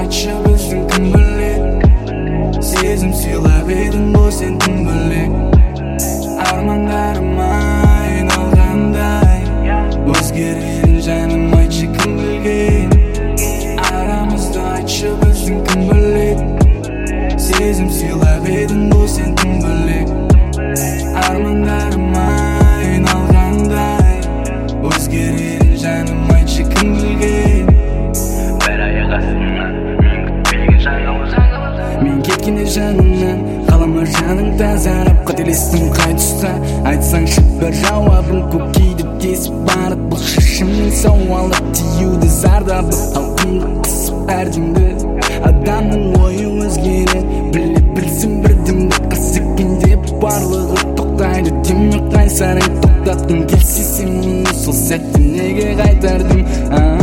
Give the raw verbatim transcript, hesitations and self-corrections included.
айтшы біздің кім білек сезім сыйлап едің ғой сен кім білек армандарым айналғандай өзгерерін жаным айтшы кім білген арамызда айтшы біздің кім білек сезім сыйлап едің ғой сен кім білек армандарым айналғандай өзгерерін жаным айтшы кім білген бір аяқ астынан мен күтпеген жаңалық мен кеткенде жанымнан қалама жаның тазарып қателестім қай тұста айтсаңшы бір жауабын көкейді тесіп барып бұл шешімнің сауалы тиюді зардабы алқымды қысып әрдеңді адамның ойы өзгереді біле білсін бірдімді қыз екенде барлығы тоқтайды демек қайсарың тоқтатқың келсе сен мұны сол сәтте неге қайтардың